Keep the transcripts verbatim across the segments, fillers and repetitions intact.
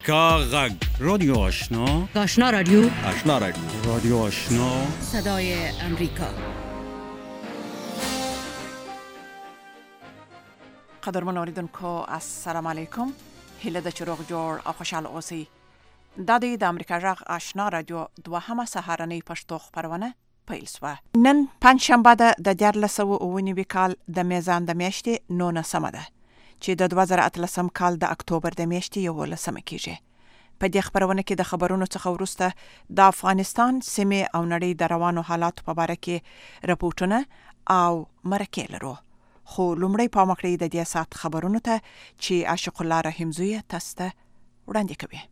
کاغذ رادیو آشنا آشنا رادیو آشنا رادیو رادیو آشنا صدای امریکا. قدرمن اوریدونکو السلام علیکم. هیله د چروغ جوړ او خوشاله اوسئ. دا د امریکا جغ آشنا رادیو دوهمه سهارنۍ پښتو خبرونه پیل شوه. نن پنځشنبه ده د دیارلس سوه اوه نوي کال د میزان د میاشتې نولسمه ده چې د دوه زره اتلسم کال د اکتوبر د میاشتې یولسمه کیږي. په دې خبرونه کې د خبرونو څخه وروسته د افغانستان سیمې او نړۍ د روانو حالاتو په اړه کې راپورټونه او مرکې لرو. خو لومړی پام وکړئ د دې سات خبرونو ته چې عاشق الله رحیمزوی تاسو ته وړاندې کوي.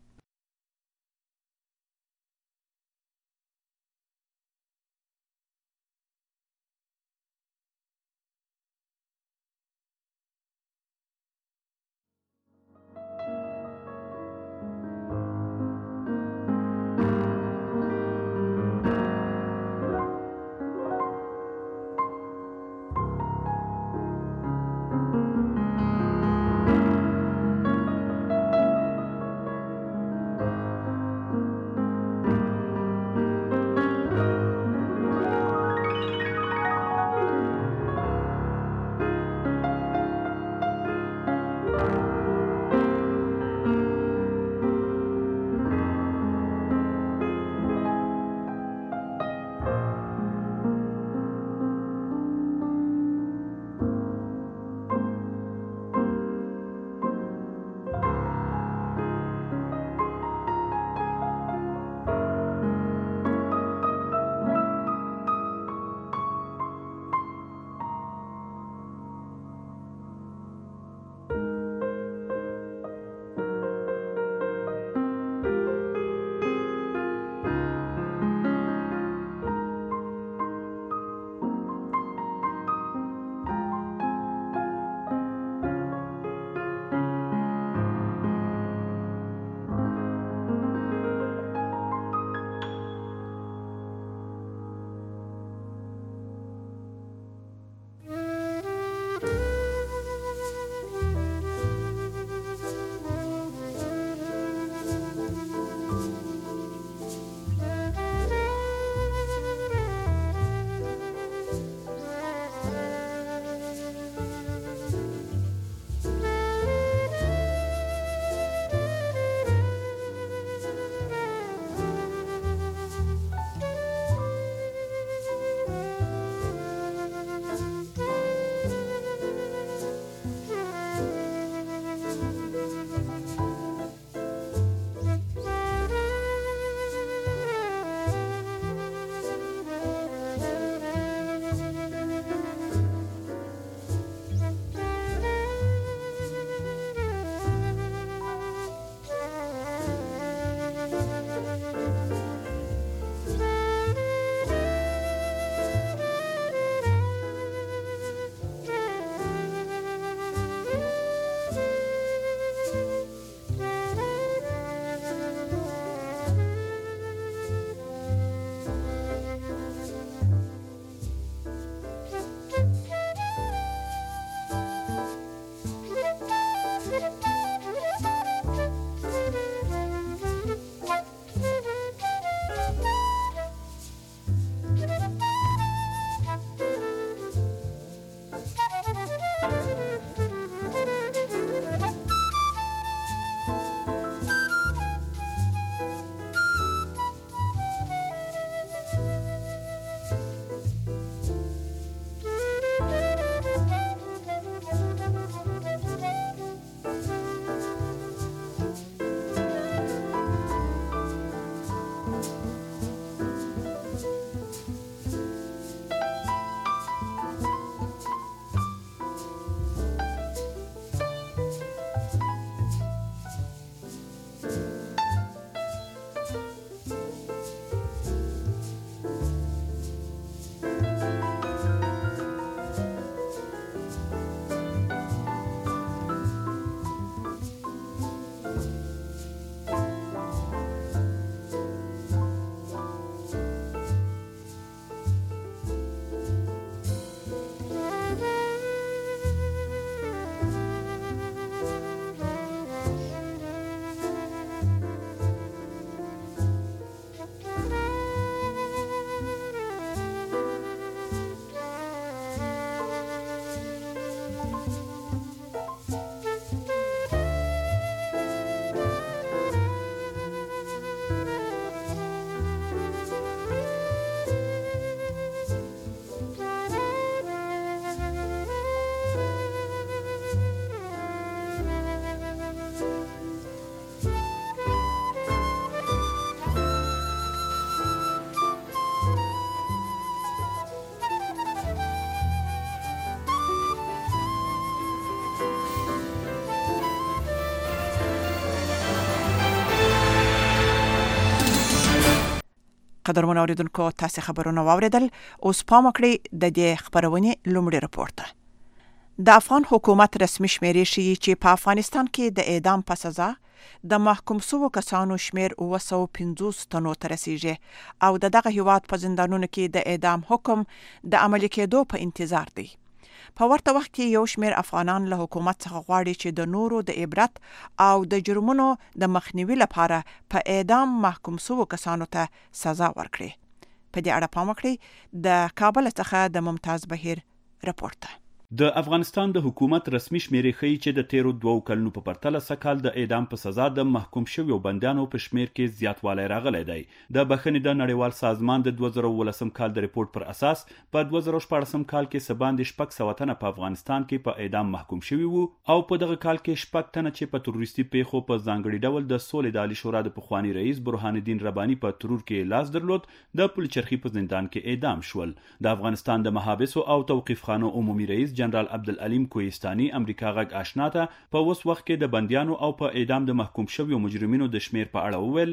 قدرمن اوریدونکو تاسو خبرونه واوریدل. اوس پام وکړئ د دې خبرونې لومړی راپورته. د افغان حکومت رسمي شمیرې ښیي چې په افغانستان کې د اعدام په سزا د محکوم شوو کسانو شمیر اوه سوه پنځوس تنو ته رسیږي او د دغه هیواد په زندانونو کې د اعدام حکم د عملي کېدو په انتظار دی. په ورته وخت کې یو شمیر افغانان له حکومت څخه غواړي چې د نورو د عبرت او د جرمونو د مخنیوي لپاره په اعدام محکوم شوو کسانو ته سزا ورکړي. په دې اړه پام وکړئ. د کابل څخه د ممتاز بهیر راپورته. د افغانستان د حکومت رسمي شمیرې ښیي چې د تیرو دوو کلونو په پرتله سږ د اعدام په سزا د محکوم شویو بندیانو په شمیر کې زیاتوالی راغلی دی. د بخښنې د نړیوال سازمان د دوه زره اوولسم کال د ریپورت پر اساس په دوه زره شپاړسم کال کې څه باندې شپږ سوه تنه په افغانستان کې په اعدام محکوم شوي وو او په دغه کال کې شپږ تنه چې په تروریستي پیښو په ځانګړي ډول د سولې د عالي شورا د پخواني رئیس برهان الدین رباني په ترور کې لاس درلود د پلچرخي په زندان کې اعدام شول. د افغانستان د محابسو او توقیفخانو عمومي رئیس جنرال عبدالعلیم کوهستاني امریکا غږ آشنا ته په اوس وخت کې د بندیانو او په اعدام د محکوم شویو مجرمینو د شمیر په اړه وویل.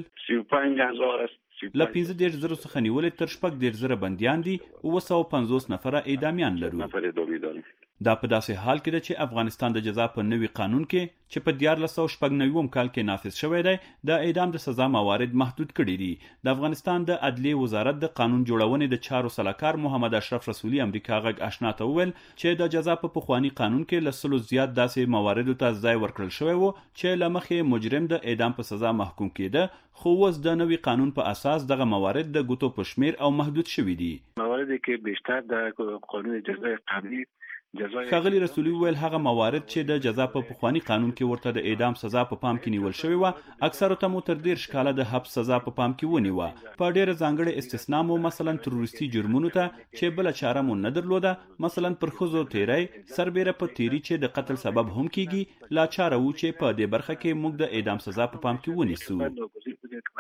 له پنځه دېرش زرو څخه نیولې تر شپږ دېرش زره بندیان دي، اوه سوه پنځوس نفره اعدامیان لرو. دا په داسې حال کې ده چې افغانستان د جزا په نوي قانون کې چې په دیارلس سوه شپږ نوي کال کې نافذ شوی دی د اعدام د سزا موارد محدود کړي دي. د افغانستان د عدلیې وزارت د قانون جوړونې د چارو سلاکار محمد اشرف رسولي امریکا غږ آشنا ته وویل چې د جزا په پخواني قانون کې له سلو زیات داسې مواردو ته ځای ورکړل شوی و چې له مخې مجرم د اعدام په سزا محکوم کېده، خو اوس د نوي قانون په اساس دغه موارد د ګوتو په شمیر او محدود شوي دي. موارد کې بیشتر د قانون جزای قبلی ښاغلي رسولي وویل هغه موارد چې د جزا په پخواني قانون کې ورته د اعدام سزا په پام کې نیول شوې وه، اکثرو ته مو تر دېرش کاله د حبس سزا په پام کې ونیوه. په ډېره ځانګړې استثنا مو مثلا تروریستي جرمونو ته چې بله چاره مو نه درلوده، مثلا پر ښځو تیری سربیره په تیري چې د قتل سبب هم کیږي، لا چاره وو چې په دې برخه کې موږ د اعدام سزا په پام کې ونیسو.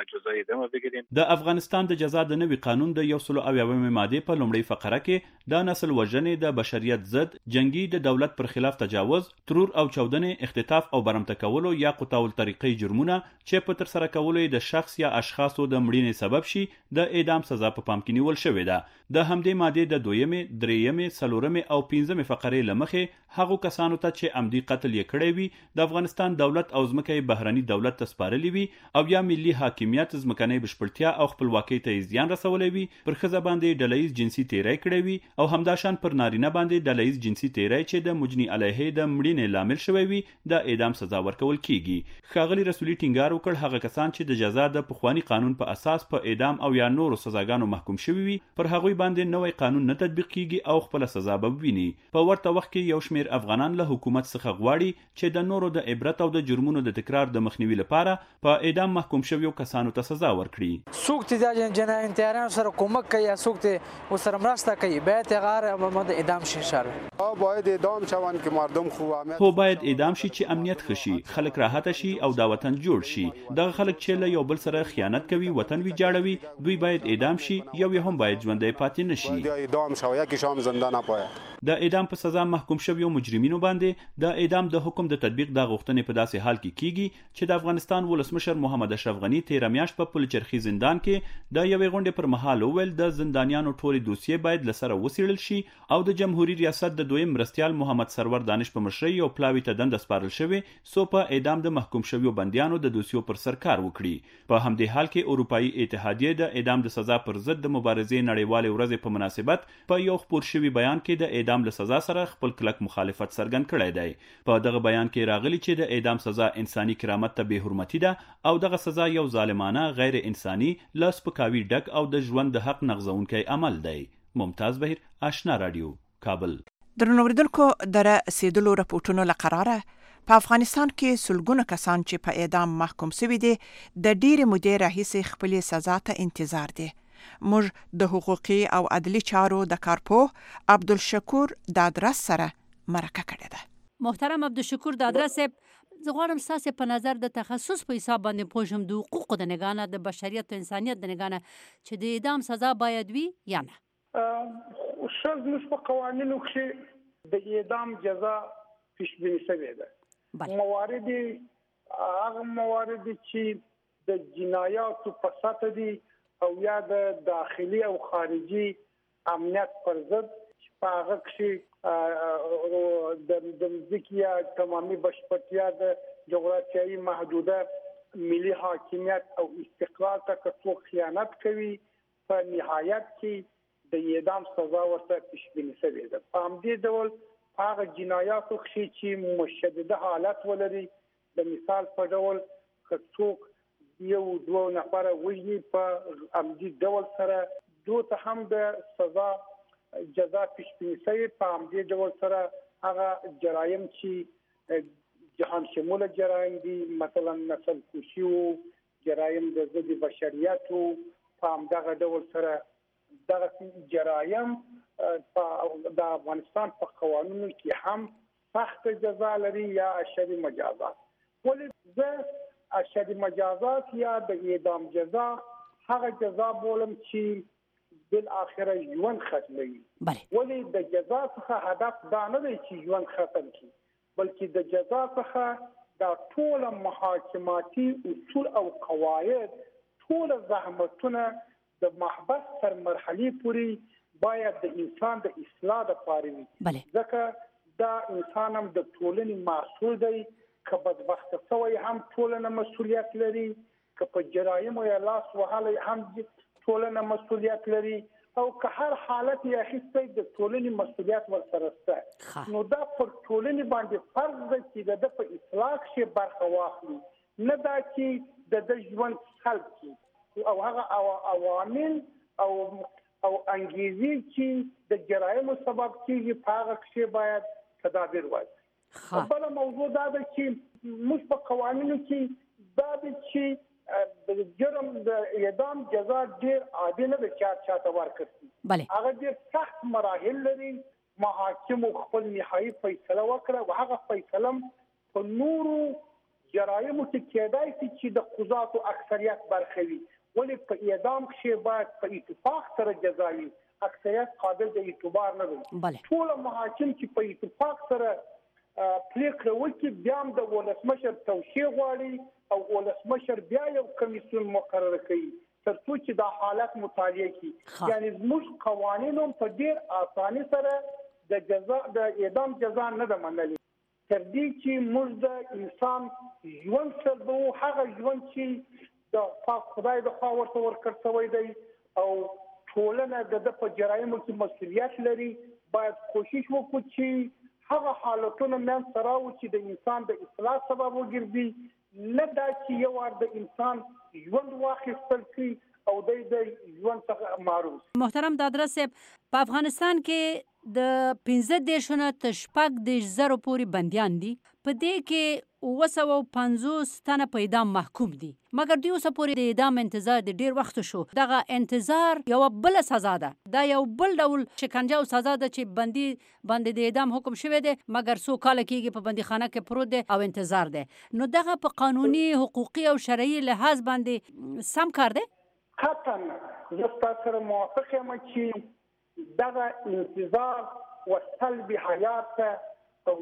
د افغانستان د جزا د نوي قانون د یو سلو اویاومې مادې په لومړۍ فقره کې د نسل وژنې د بشریت ضد جنگي د دولت پر خلاف تجاوز، ترور او چاودنې، اختطاف او برمته کولو یا قطاع الطریقې جرمونه چې په ترسره کولو د شخص یا اشخاصو د مړینې سبب شي د اعدام سزا په پام کې نیول شوې ده. د همدې مادې د دویمې، درېیمې، څلورمې او پنځمې فقرې له مخې هغو کسانو ته چې عمدي قتل یې کړی وي د افغانستان دولت او ځمکه یې بهرني دولت ته سپارلي وي او یا ملي حاکمیت، ځمکنۍ بشپړتیا او خپلواکۍ ته یې زیان رسولی وي، پر ښځه باندې ډله ییز جنسي تیری کړی وي او همداشان پر نارینه باندې ډله ییز جنسي تیری چې د مجني علیه د مړینې لامل شوی وي د اعدام سزا ورکول کیږي. ښاغلي رسولي ټینګار وکړ هغه کسان چې د جزا د پخواني قانون په اساس په اعدام او یا نورو سزاګانو محکوم شوي وي پر هغوی باندې نوی قانون نه تطبیق کیږي او خپله سزا به وویني. په ورته وخت کې یو شمیر افغانان له حکومت څخه غواړي چې د نورو د عبرت او د جرمونو د تکرار د مخنیوي لپاره په اعدام محکوم شویو کسانو ته سزا ورکړي. څوک چې د جنایتکارانو سره کومک کوي یا څوک چې ورسره مرسته کوي باید هغه د اعدام شي انشاءالله. باید اعدام شوند که مردم خوب امنیت هو باید اعدام شي چې امنیت ښه شي، خلک راحته شي او دا وطن جوړ شي. دغه خلک چې له یو بل سره خیانت کوي، وطن ویجاړوي، دوی باید اعدام شي، یو یې هم باید ژوندی پاتې نشي. اعدام شوی یکی شام زنده نپاید. د اعدام په سزا محکوم شویو مجرمینو باندې د اعدام د حکم د تطبیق د غوښتنې په داسې حال کې کیږي چې د افغانستان ولسمشر محمد اشرف غني تیره میاشت په پلچرخي زندان کې د یوې غونډې پر مهال وویل د زندانیانو ټولې دوسیې باید له سره وڅېړل شي او د جمهوریت ریاست د دویم مرستیال محمد سرور دانش په مشرۍ یو پلاوي ته دنده سپارل شوې څو په اعدام د محکوم شویو بندیانو د دوسیو پر سر کار وکړي. په همدې حال کې اروپایي اتحادیه د اعدام د سزا پر ضد د مبارزې نړیوالې ورځې په مناسبت په یو خپور شوي بیان کې د اعدام له سزا سره خپل کلک مخالفت څرګند کړی دی. په دغه بیان کې راغلی چې د اعدام سزا انساني کرامت ته بې حرمتي ده او دغه سزا یو ظالمانه، غیر انساني، له سپکاوي ډک او د ژوند د حق نغځونکی عمل دی. ممتاز بهیر، آشنا رادیو، کابل. درنو اوریدونکو، د رسیدلو راپورټونو له قراره په افغانستان کې سلګونه کسان چې په اعدام محکوم شوي دي د ډېرې مودې راهیسې خپلې سزا ته انتظار دي. موږ د حقوقي او عدلي چارو د کارپوه عبدالشکور دادرس سره مرکه کړې ده. محترم عبدالشکور دادرس صاحب، زه غواړم ستاسې په نظر د تخصص په حساب باندې پوه شم د حقوقو د نګاه نه، د بشریت او انسانیت د نګاه نه، چې د اعدام سزا باید وي یا نه. ښه، زموږ په قوانینو کې د اعدام جزا پیشبیني شوې ده. موارد هغه موارد چې د جنایاتو په سطح دي او یا د داخلي او خارجي امنیت پر ضد په هغه کې د ځمکې تمامي بشپړتیا د جغرافیایي محدوده ملي حاکمیت او استقلال ته څوک خیانت کوي په نهایت کې د اعدام سزا ورته تشکیل شوې ده. په همدې ډول هغه جنایاتو چې مشدده حالت ولري د مثال په ډول څوک یو دوه نفر وژني په همدې ډول سره دوی ته هم د سزا جزا تشکیل شوې. په همدې ډول سره هغه جرایم چې جهان شموله جرایم دي مثلا نسل کشي او جرایم د ضد بشریت او په همدغه ډول سره دغه جرایم د افغانستان په قوانینو کې هم سخت جزا لري یا اشد مجازات. ولې زه اشد مجازات یا د اعدام جزا هغه جزا بولم چې بالاخره ژوند ختموي. ولې د جزا څخه هدف دا نه دی چې ژوند ختم کړي بلکې د جزا څخه دا ټول محاکماتي اصول او قواعد ټول زحمتونه د محبس تر مرحلې پورې باید د انسان د اصلاح لپاره وي. ځکه دا انسان هم د ټولنې مسؤل دی که بدبخت شوی هم ټولنه مسؤلیت لري که په جرایم یا لاس وهلي هم ټولنه مسؤلیت لري او که هر حالت یې اخیستی د ټولنې مسؤلیت ورسره شته. نو دا پر ټولنې باندې فرض ده چې د ده په اصلاح کې برخه واخلي نه دا چې د ده ژوند حل کړي او هغه عوامل او او انګیزې چې د جرایمو سبب کېږي په هغه کې باید تدابیر واخلي. بله موضوع دا ده چې موږ په قوانینو کې دا ده چې د جرم د اعدام جزا ډېر عادي نه ده چې چاته ورکړي. هغه ډېر سخت مراحل لري. محاکمو خپل نهایي فیصله وکړه او هغه فیصله په نورو جرایمو کې کېدای شي چې د قضاتو اکثریت برخه وي. ولې په اعدام کې باید په اتفاق سره جزا وي. اکثریت قابل د اعتبار نه دي. ټول محاکم چې په اتفاق سره پریکړه وکړي بیا هم د ولسمشر توشیح غواړي او ولسمشر بیا یو کمیسیون مقرر کوي تر څو چې دا حالت مطالعه کړي. یعنی زموږ قوانینو په ډېر اساني سره د جزا د اعدام جزا نه ده منلې تر دې چې موږ د انسان ژوند سره هغه ژوند چې د خدای د خوا ورته ورکړ شوی دی او ټولنه د په جرایمو کې مسؤلیت لري باید کوشش وکړو چې هغه حالتونه من سره و چې د انسان د اصلاح سبب وګرځي نه دا چې یو ور د انسان ژوند واخیستل شي او د ژوند څخه معروف. محترم دادرس صاحب په افغانستان کې د پنځه دېرش نه تر شپږ دېرش زره پورې بندیان دي. په دې کې اوه سوه پنځوس تنه په اعدام محکوم دي مګر دوی اوسه پورې د اعدام انتظار د ډېر وخت شو. دغه انتظار یوه بله سزا ده. دا یو بل ډول شکنجه او سزا ده چې بندي باندې د اعدام حکم شوی دی مګر څو کاله کېږي په بندیخانه کې پروت دی او انتظار دی. نو دغه په قانوني حقوقي او شرعي لحاظ باندې سم کار دی؟ قطعا زه ستاسو سره موافق یم چې دغه انتظار و سلب حیات ته او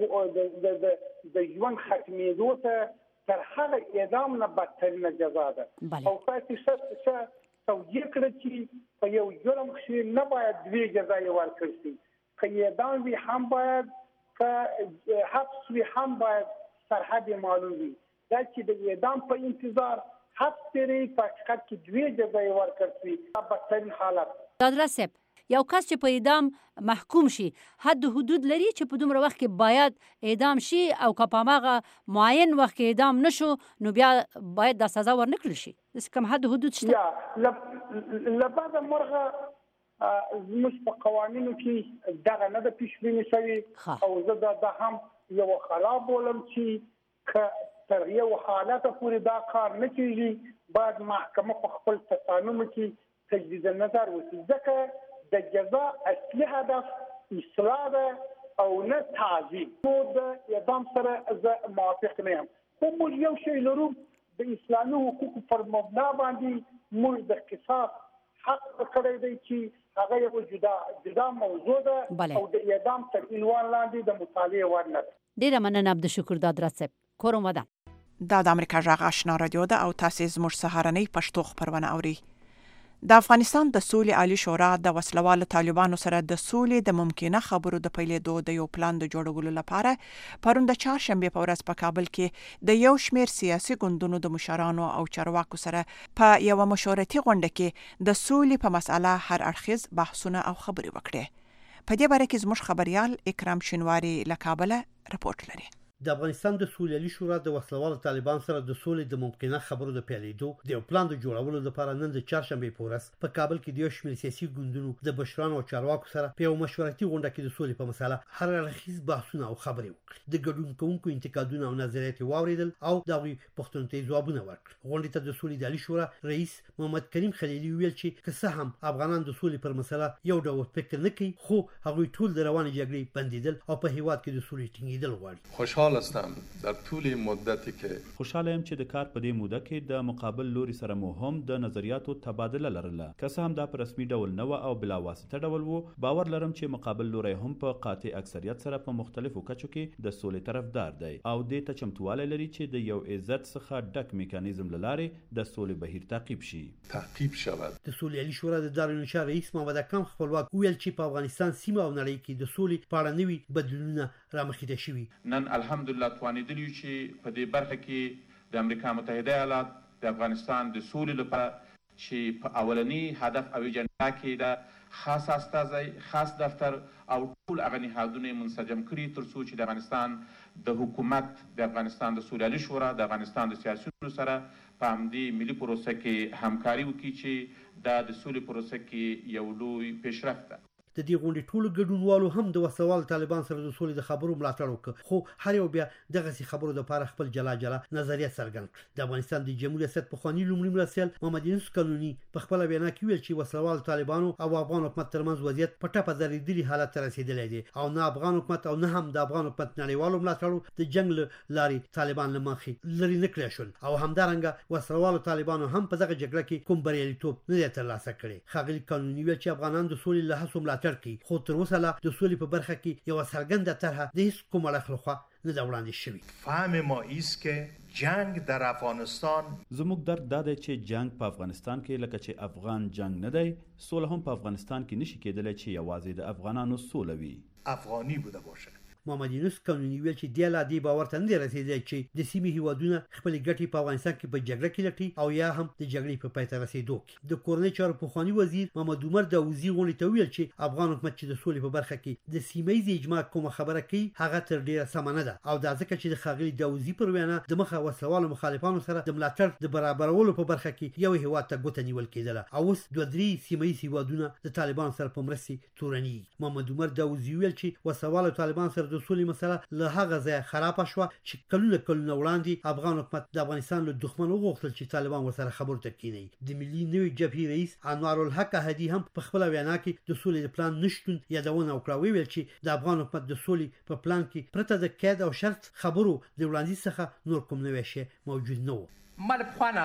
د ژوند ختمېدو ته تر هغه اعدام نه بدترینه جزا ده. او تاسو څه توجیه کړئ چې په یو جرم کې نه باید دوې جزاې ورکړل شي. که اعدام وي هم باید که حبس وي هم باید سرحد معلوم وي. دا چې د اعدام په انتظار حبس تیری په حقیقت کې دوې جزاې ورکړل شي بدترین حالت. دادرس صاحب یو کس چې په اعدام محکوم شي حد حدود لري چې په دومره وخت کې باید اعدام شي او که په هماغه معین وخت کې اعدام نشو نو بیا باید دا سزا ورنکړل شي؟ داسې کوم حد حدود شته؟ یا له بعده مرغه زموږ په قوانینو کې دغه نه ده پیش بیني شوې او زه دا هم یوه خلا بولم چې که تر یو حالته پورې دا کار نه کېږي باید محکمه په خپل تصامیمو کې تجدید نظر وکړي. ځکه د جزا اصلي هدف اصلاح ده او نه تعذیب. نو د اعدام سره زه موافق نه یم. خو موږ یو شی لرو د اسلامي حقوقو پر مبنا باندې موږ د قصاص حق کړی دی چې هغه یو جدا جدا موضوع ده او د اعدام تر عنوان لاندې د مطالعې وړ نه ده. ډېره مننه عبدالشکور دادرس صاحب. کوروم ودان. دا د امریکا غږ آشنا رادیو ده او تاسو زموږ سهارنۍ پښتو خبرونه اورئ. د افغانستان د سولې عالی شورا د وسلوالو طالبانو سره د سولې د ممکنه خبرو د پیلېدو د یو پلان د جوړولو لپاره پرون د چهارشنبه په ورځ په کابل کې د یو شمېر سیاسي ګوندونو د مشرانو او چارواکو سره په یو مشورتي غونډه کې د سولې په مسأله هر اړخیز بحثونه او خبرې وکړې. په دې باره کې زموږ خبريال اکرام شینواری له کابل رپورټ لري. د افغانستان د سولې عالی شورا د وسلوالو طالبان سره د سولې د ممکنه خبرو د پیلېدو د یو پلان د جوړولو لپاره نن د چهارشنبه په ورځ په کابل کې د یو شمېر سیاسي ګوندونو د مشرانو او چارواکو سره په یو مشورتي غونډه کې د سولې په مسأله هر اړخیز بحثونه او خبرې وکړې. د ګډون کوونکو انتقادونه او نظریات واوریدل او د هغوی پوښتنو ته ځوابونه ورکړل. غونډې ته د سولې د عالی شورا رئیس محمد کریم خلیلي ویل چې که څه هم افغانان د سولې پر مسأله یو ډول فکر نه کوي، خو هغوی ټول د روانې جګړې بندیدل او په هیواد کې د سولې ټینګېدل غواړي. خوشحال هستم در طول مدتی که خوشاله يم چې د کار په دې موده کې د مقابل لوري سره مو هم د نظریاتو تبادله لرله. که څه هم دا په رسمي ډول نه و او بلا واسطه ډول و، باور لرم چې مقابل لوري هم په قاطع اکثریت سره په مختلفو کچو کې د سولې طرفدار دی او دې ته چمتوالی لري چې د یو عزت څخه ډک میکانیزم له لارې د سولې بهیر تعقیب شي. تعقیب شود. د سولې عالی شورا د دارالانشا رئیس محمد اکرم خپلواک ویل چې په افغانستان سیمه او نړۍ کې د سولې په اړه نوي بدلونونه رامخې شوي. نن الحمدلله توانیدلی چې په دې برخه کې د امریکا متحده ایالات د افغانستان د سولې لپاره چې په اولنی هدف او اجنډا کې د خاص استازی، خاص دفتر او ټول هغه نهادونه منسجم کړي تر څو چې د افغانستان د حکومت د افغانستان د سولې عالی شورا د افغانستان د سیاسیونو سره په همدې ملي پروسه کې همکاري وکړي چې دا د سولې پروسه کې یو لوی پیشرفت ده. د دې غونډې ټولو ګډونوالو هم د وسوال طالبان سره د سولې د خبرو ملاتړ وکړ، خو هر یو بیا دغه خبرو لپاره خپل جلا جلا نظریه څرګند کړ. د افغانستان د جمهوریت ریاست پخوانی لومړي مرستیال محمد یونس قانوني په خپل وینا کې ویل چې وسوال طالبانو او افغان حکومت ترمنځ وضعیت په ټپه درېدلي حالت ته رسیدلی دی او نه افغان حکومت او نه هم د افغان حکومت نړیوالو ملاتړو د جنگ لارې طالبان له مخې لرې نه کړی شول او همدارنګه وسوالو طالبانو هم په دغه جګړه کې کوم بریالیتوب نه دی ترلاسه کړی. ښاغلي قانوني ویل چې افغانان د سولې له هڅو ملاتړ کوي، خو تر اوسه لا د سولې په برخه کې یو څرګنده طرحه د هیڅ کوم اړخ لخوا نه ده وړاندې شوې. فهم ما ایست که جنگ در افغانستان زموږ درد دا دی چې جنگ په افغانستان کې لکه چې افغان جنگ نه دی، سوله هم په افغانستان کې نشي کېدلی چې یوازې د افغانانو سوله وي. افغانی بوده باشه. محمد یونس قانوني ویل چې د لا دی باور ته نه رسیدلی چې د سیمې هیوادونه خپل ګټې په افغانستان کې په جګړه کې لټي او یا هم د جګړې په پای ته رسیدو کې. د کورنۍ چارو پخوانی وزیر محمد عمر داوودزي غونډې ته ویل چې افغان حکومت چې د سولې په برخه کې د سیمه‌ییز اجماع کومه خبره کوي هغه تر ډیره سمه نه ده او دا ځکه چې د ښاغلي داوودزي پر وینا د مخه وسلوالو مخالفانو سره د ملاتړ د برابرولو په برخه کې یو هیواد ته ګوته نیول کېدله او اوس دوه درې سیمه‌ییز هیوادونه د طالبانو سره په مرستې تورني. محمد عمر داوودزي ویل چې وسلوالو طالبان سره د سولې مسله له هغه ځای خراب شو چې کلونه کلونه وړاندې افغان حکومت د افغانستان له دښمن وغوښتل چې طالبان ورسره خبرو ته کېنوي. د ملي نوي جبهې رئیس انوار الحق احدي هم په خپل وینا کې د سولې د پلان نشتون یادونه وکړه. ویل چې د افغان حکومت د سولې په پلان کې پرته د قید او شرط خبرو د وړاندیز څخه نور کوم نوی شی موجود نه و. مال بخوانه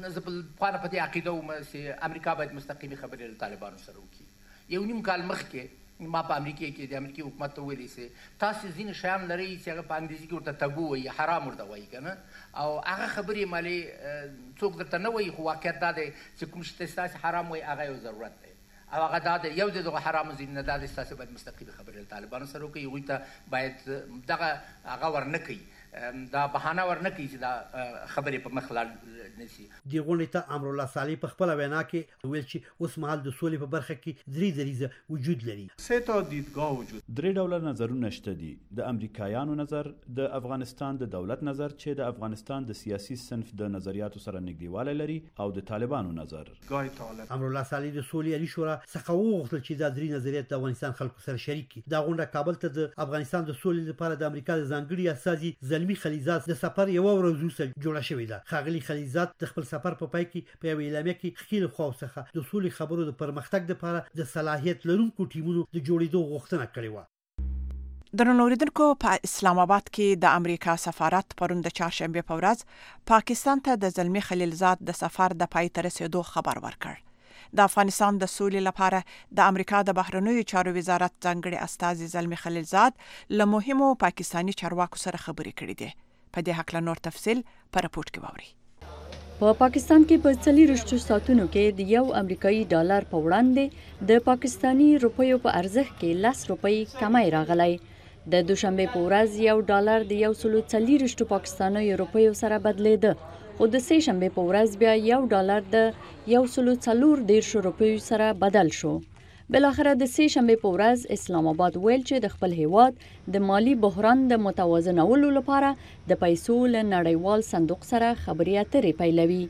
بخوانه په دې عقیده وم چې امریکا باید مستقیمي خبرې له طالبانو سره وکړي. یو نیم کال مخکې ما په امریکا کې د امریکای حکومت ته ویلي چې تاسو ځینې شیان لرئ چې هغه په انګریزي کې ورته تبو وایي، حرام ورته وایي که نه، او هغه خبرې مالې څوک درته نه وایي، خو واقعیت دا دی چې کوم شی ته ستاسې حرام وایي هغه یو ضرورت دی او هغه دا دی یو د دغه حرامو ځینې نه دا دی ستاسې باید مستقیمې خبرې له طالبانو سره وکړئ، هغوی ته باید دغه هغه ورنه کوي، دا بهانه ورنه کوي چې دا خبرې په مخ لاړ نشي. دې غونډې ته امرالله صالح په خپله وینا کې ویل چې اوس مهال د سولې په برخه کې درې دریځه وجود لري. سه تا دیدگاه وجود درې ډوله نظرونه شته دي. د امریکایانو نظر، د افغانستان د دولت نظر چې د افغانستان د سیاسي صنف د نظریاتو سره نږدېوالی لري او د طالبانو نظر. امرالله صالح د سولې عالی شورا څخه وغوښتل چې دا درې نظریات د افغانستان خلکو سره شریک کړي. دا غونډه کابل ته د افغانستان د سولې لپاره د امریکا د ځانګړي استازي زلمي خلیزات د سفر یوه ورځ وروسته جوړه شوې ده. ښاغلي خلیزات د خپل سفر په پای کې په یوه اعلامیه کې ښکیل خواو څخه د سولې خبرو د پرمختګ لپاره د صلاحیت لرونکو ټیمونو د جوړېدو غوښتنه کړې وه. درنو اوریدونکو، په اسلام آباد کې د امریکا سفارت پرون د چهارشنبه په ورځ پاکستان ته د زلمی خلیلزاد د سفر د پای ته رسیدو خبر ورکړ. د افغانستان د سولې لپاره د امریکا د بهرنیو چارو وزارت ځانګړي استازي زلمی خلیلزاد له مهمو پاکستانی چارواکو سره خبرې کړې دي. په دې هکله نور تفصیل په راپورټ کې واورئ. په پاکستان کې په څلوېښتو ساعتونو کې د یو امریکایي ډالر په وړاندې د پاکستاني روپیو په ارزښت کې لس روپۍ کمی راغلی. د دوشنبې په ورځ یو ډالر د یو سلو څلوېښتو پاکستاني روپیو سره بدلیده، خو د سې شنبې په ورځ بیا یو ډالر د یو سلو څلور دېرشو روپیو سره بدل شو. بالاخره د سې شنبې په ورځ اسلام آباد ویل چې د خپل هیواد د مالی بحران د متوازنولو لپاره د پیسو له نړیوال صندوق سره خبرې اترې پیلوي.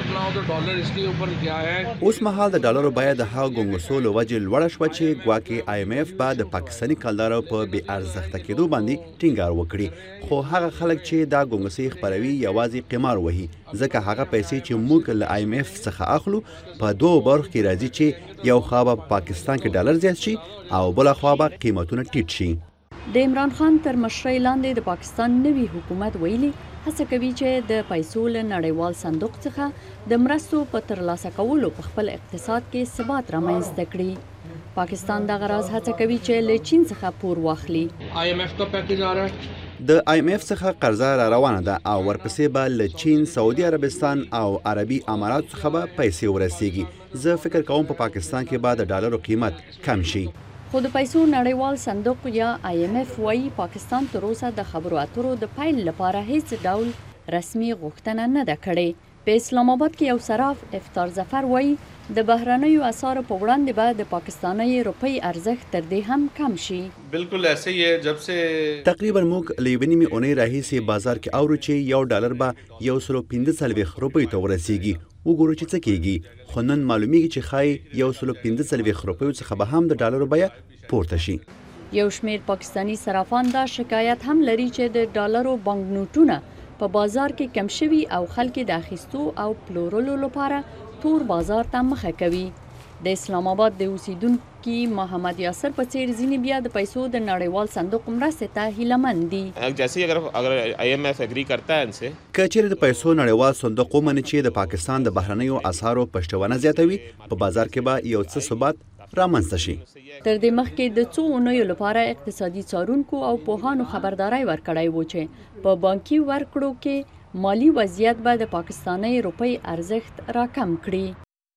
اوس مهال د ډالرو بیه د هغو ګنګوسو له وجې لوړه شوه چې ګواکې آی ایم ایف به د پاکستاني کلدارو په بې ارزښته کېدو باندې ټینګار وکړي، خو هغه خلک چې دا ګنګوسې خپروي یوازې قمار وهي، ځکه هغه پیسې چې موږ له آی ایم ایف څخه اخلو په دوو برخو کې راځي چې یو خوا به پاکستان کې ډالر زیات شي او بل خوا به قیمتونه ټیټ شي. د عمران خان تر مشرۍ لاندې د پاکستان نوي حکومت ویلي هڅه کوي چې د پیسو له نړیوال صندوق څخه د مرستو په ترلاسه کولو په خپل اقتصاد کې ثبات رامنځته کړي. پاکستان دغه راز هڅه کوي چې له چین څخه پور واخلي. آی ایم ایف کا پیکیج آ رہا ہے. د آی ایم ایف څخه قرضه را روانه ده او ورپسې به له چین، سعودي عربستان او عربي امارات څخه به پیسې ورسیږي. زه فکر کوم په پاکستان کې به د ډالرو قیمت کم شي. خو د پیسو نړیوال صندوق یا آی ایم ایف وایي پاکستان تر اوسه د خبرو اترو د پیل لپاره هیڅ ډول رسمي غوښتنه نه ده کړې. په اسلام آباد کې یو صراف افطار ظفر وایي د بهرنیو اسعارو په وړاندې به د پاکستاني روپۍ ارزښت تر دې هم کم شي. بالکل ایسے ہی ہے. جب سے تقریبا موږ له یوې نیمې اونۍ راهیسې بازار کې اورو چې یو ډالر به یو سلو پنځه څلوېښت روپیو ته ورسیږي. وګورو چې څه کېږي، خو نن معلومیږي چې ښایي یو سلو پنځه څلوېښت روپیو څخه به هم د ډالرو بیه پورته شي. یو شمېر پاکستاني صرافان دا شکایت هم لري چې د ډالرو بانک نوټونه په بازار کې کم شوي او خلک د اخیستو او پلورلو لپاره تور بازار ته مخه کوي. د اسلام آباد د اوسیدونکي محمد یاسر په څیر ځینې بیا د پیسو د نړیوال صندوق مرستې ته هیلهمند دي. جیسے اگر اگر آئی ایم ایف اگری کرتا ہے ان سے که چیرې د پیسو نړیوال صندوق ومني چې د پاکستان د بهرنیو اسعارو پشتوانه زیاتوي، په بازار کې به یو څه ثبات رامنځته شي. تر دې مخکې د څو اونیو لپاره اقتصادي څارونکو او پوهانو خبرداری ورکړی و چې په بانکي ورکړو کې مالی وضعیت به د پاکستاني روپۍ ارزښت راکم کړي.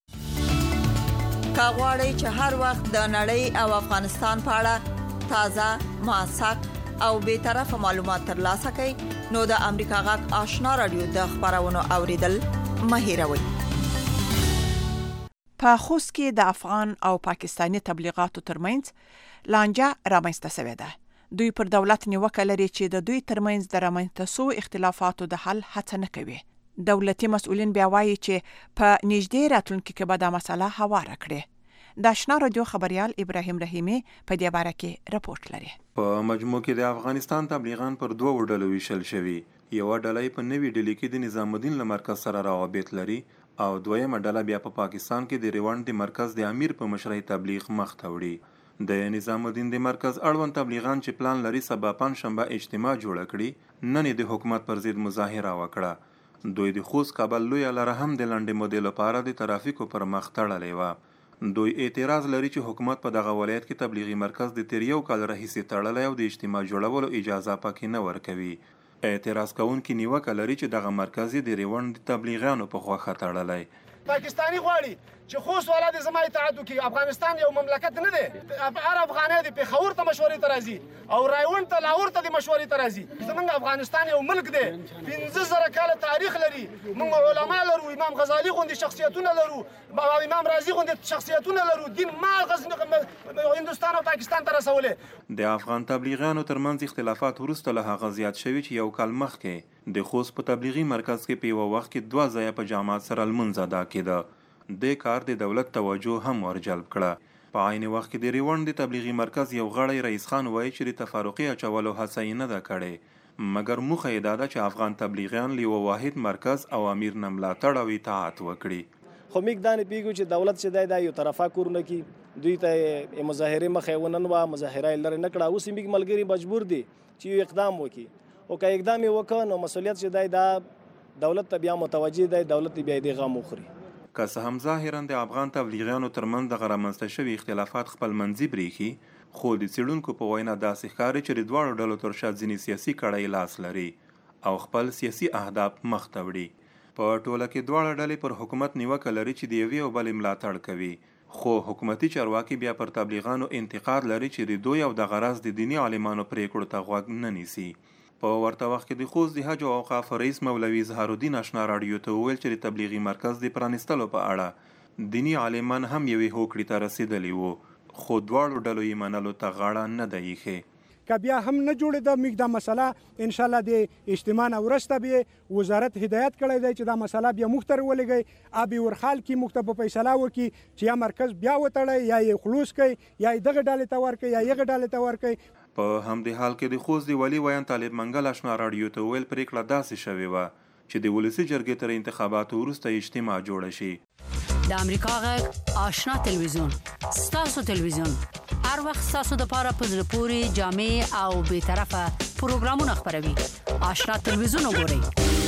که غواړئ چې هر وخت د نړۍ او افغانستان په اړه تازه، موثق او بې طرفه معلومات ترلاسه کړئ نو د امریکا غږ آشنا رادیو د خبرونو اوریدل مه هیروئ. په خوست کې د افغان او پاکستاني تبلیغاتو ترمنځ لانجه رامنځته شوې ده. دوی پر دولت نیوکه لري چې د دوی ترمنځ د رامنځته شوو اختلافاتو د حل هڅه نه کوي. دولتي مسؤلین بیا وایي چې په نږدې راتلونکي کې به دا مسله هواره کړي. د آشنا رادیو خبريال ابراهیم رحیمي په دې باره کې راپورټ لري. په مجموع کې د افغانستان تبلیغان پر دوه ډلو ویشل شوي. یو ډله په نوې ډلې کې د نظام الدین له مرکز سره روابط لري او دویمه ډله بیا په پاکستان کې د ریوان د مرکز د امیر په مشرۍ تبلیغ مخ ته وړي. د نظام الدین د مرکز اړوند تبلیغان چې پلان لري سبا پنځشنبه اجتماع جوړ کړي، نن د حکومت پر ضد مظاهره وکړه. دوی د خوست کابل لویه لاره هم د لنډې مودې لپاره د ترافیکو پر مخ تړلې وه. دوی اعتراض لري چې حکومت په دغه ولایت کې تبلیغي مرکز د تیر یو کال راهیسې تړلی او د اجتماع جوړولو اجازه پکې نه ورکوي. اعتراض کوونکي نیوکه لري چې دغه مرکز د ریوان د تبلیغیانو په خوښه تړلی. پاکستاني غواړي چې خوست والا د زما اطاعت وکړي. افغانستان یو مملکت نه دی. هر افغانی د پېښور ته مشورې ته راځي او رایون ته لاهور ته د مشورې ته راځي. زمونږ افغانستان یو ملک دی، پنځه زره کاله تاریخ لري. موږ علما لرو، امام غزالي غوندې شخصیتونه لرو، امام رازي غوندې شخصیتونه لرو. دین ما هندوستان او پاکستان ته رسولې. د افغان تبلیغیانو ترمنځ اختلافات وروسته له هغه زیات شوي چې یو کال مخکې د خوست په تبلیغي مرکز کې په یوه وخت کې دوه ځایه په جماعت سره لمونځ ادا کېده. د کار د دولت توجه هم ورجلب کړه. په عین وخت کې د ریوان د تبلیغي مرکز یو غړی رئیس خان وایي چې د تفرقې اچولو هڅه یې نه ده کړې، مګر موخه یې دا ده چې افغان تبلیغیان له یوه واحد مرکز او امیر نه ملاتړ او اطاعت وکړي. خو موږ دا نه پوهېږو چې دولت چې دی دا یو طرفه کورونه کړي، دوی ته یې مظاهرې مخه یې وننوه، مظاهره یې لرې نه کړه. اوس موږ ملګري مجبور دي چې یو اقدام وکړي، او که اقدام یې وکړه نو مسؤلیت چې دی دا دولت ته بیا متوجه دی، دولت بیا دې غم وخوري. که څه هم ظاهرا د افغان تبلیغیانو ترمنځ دغه رامنځته شوي اختلافات خپل منځي برېښي، خو د څېړونکو په وینا داسې ښکاري چې د دواړو ډلو تر شا ځینې سیاسي کړۍ لاس لري او خپل سیاسي اهداف مخ ته وړي. په ټوله کې دواړه ډلې پر حکومت نیوکه لري چې د یوې او بلې ملاتړ کوي، خو حکومتي چارواکي بیا پر تبلیغانو انتقاد لري چې د دوی او د غرض د دینی عالمانو پریکړو ته غوږ نه نیسي. په ورته وخت کې د خوست د حج او اوقاف رئیس مولوي اظهار الدین آشنا راډیو ته وویل چې د تبلیغي مرکز د پرانیستلو په اړه دینی عالمان هم یوې هوکړې ته رسیدلی وو، خو دواړو ډلو یې منلو ته غاړه نه ده ایښې. که بیا هم نه جوړېده موږ دا مسله انشاءالله د اجتماع نه وروسته به وزارت هدایت کړی دی چې دا مسله بیا موږ ته راولېږئ، ابي ورخال کې موږ ته په فیصله وکړي چې یا مرکز بیا وتړی یا یې خلوص کړئ یا یې دغه ډلې ته ورکړئ یا یغه ډلې ته ورکړئ. په همدې حال کې د خوست د ولي ویان طالب منګل آشنا راډیو ته ویل پریکړه داسې شوې وه چې د ولسي جرګې تر انتخاباتو وروسته اجتماع جوړه شي. د امریکا غږ آشنا تلویزیون ستاسو تلویزیون هر وخت ستاسو د پاره په زړه پورې جامع او بې طرفه پروګرامونه خپروي. آشنا تلویزیون وګورئ.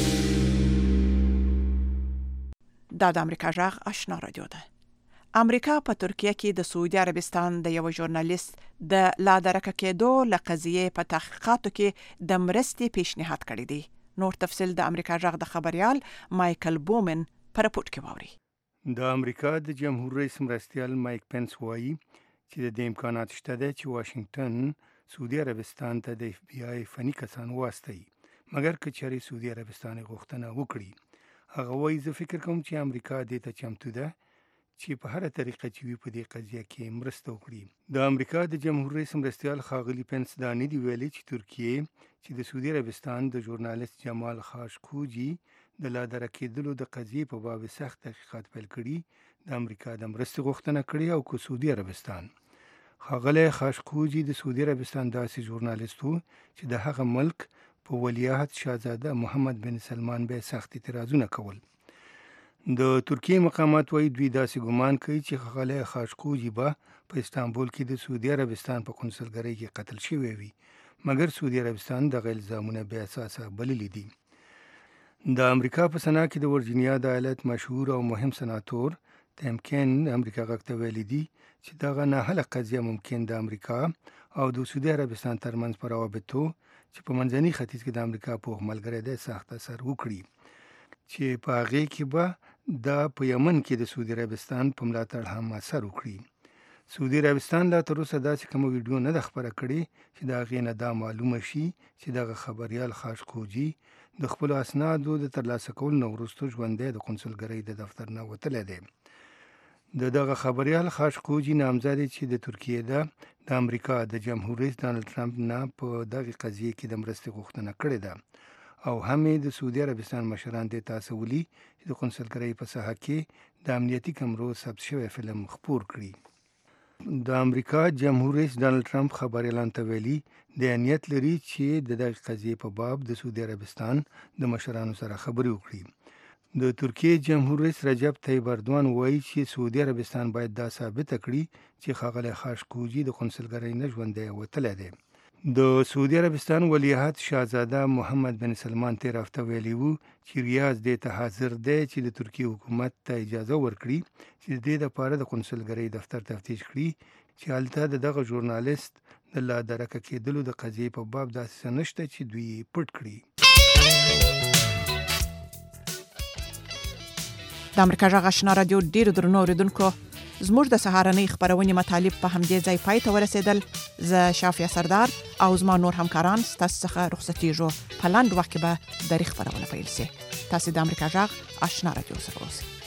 دا د امریکا غږ آشنا رادیو ده. امریکا په ترکیه کې د سعودي عربستان د یو ژورنالیست د لا درکه کېدو له قضیې په تحقیقاتو کې د مرستې پیشنهاد کړی دی. نور تفصیل د امریکا غږ د خبريال مایکل بومن پر راپورټ کې واوري. د امریکا د جمهور رئیس مرستیال مایک پنس وایي چې د دې امکانات شته دی چې واشنگټن سعودي عربستان ته د اف بی آی فني کسان واستوي، مګر که چېرې سعودي عربستان غوښتنه وکړي. هغه وایي زه فکر کوم چې امریکا دې ته چمتو ده چې په هره طریقه چې وي په دې قضیه کې مرسته وکړي. د امریکا د جمهور رئیس مرستیال ښاغلي پنس دا نه دي ویلي چې ترکیه چې د سعودي عربستان د ژورنالیست جمال خاشقجي د لا درکه کېدلو د قضیې په باب سخت تحقیقات پیل کړي، د امریکا د مرستې غوښتنه کړې او که سعودي عربستان. ښاغلی خاشقجي د سعودي عربستان داسې ژورنالیست و چې د هغه ملک په ولیعهد شاهزاده محمد بن سلمان به سخت اعتراضونه کول. د ترکیه مقامات وایي دوی داسې ګمان کوي چې ښاغلی خاشقجي به په استانبول کې د سعودي عربستان په قونسلګرۍ کې قتل شوی وي، مګر سعودي عربستان دغه الزامونه بې اساسه بللي دي. د امریکا په سنا کې د ورجینیا د ایالت مشهور او مهم سناتور تیم کین امریکا غږ ته ویلي دي چې دغه ناهله قضیه ممکن د امریکا او د سعودي عربستان ترمنځ په روابطو چې په منځني ختیځ کې د امریکا په ملګری دی سخت اثر وکړي، چې په هغې کې به دا په یمن کې د سعودي عربستان په ملاتړ هم اثر وکړي. سعودي عربستان لا تر اوسه داسې کومه ویډیو نه ده خپره کړې چې د هغې نه دا معلومه شي چې دغه خبریال خاشقجي د خپلو اسنادو د ترلاسه کولو نه وروسته ژوندی د قونسلګرۍ د دفتر نه وتلی دی. د دغه خبریال خاشقجي نامزد چې د ترکیې ده د امریکا د جمهور رئیس ډانلډ ټرمپ نه په دغه قضیې کې د مرستې غوښتنه کړې ده او هم د سعودي عربستان مشران دې ته هڅولي چې د قونسلګرۍ په ساحه کې د امنیتي کمرو ثبت شوی فلم خپور کړي. د امریکا جمهور رئیس ډانلډ ټرمپ خبریالان ته ویلي د نیت لري چې د دغه قضیې په باب د سعودي عربستان د مشرانو سره خبرې وکړي. د ترکیه جمهور رئیس رجب طیب اردوان وایي چې سعودي عربستان باید دا ثابته کړي چې ښاغلی خاشقجي د قونسلګرۍ نه ژوندی وتلی دی. د سعودي عربستان ولیعهد شاهزاده محمد بن سلمان تیر هفته ویلي وو چې ریاض دې ته حاضر دی چې د ترکیه حکومت ته اجازه ورکړي چې د دې لپاره د قونسلګرۍ دفتر تفتیش کړي چې هلته د دغه ژورنالیست د لا درکه کېدلو د قضیې په باب داسې څه نشته چې دوی یې پټ کړي. د امریکا غږ آشنا رادیو ډېرو درنو اورېدونکو، زموږ د سهارنۍ خپرونې مطالب په همدې ځای پای ته ورسېدل. زه شافیه سردار او زما نور همکاران ستاسو څخه رخصتېږو. په لنډ وخت کې به درې خپرونه پیل شي. تاسو د امریکا غږ آشنا رادیو سره اوسئ.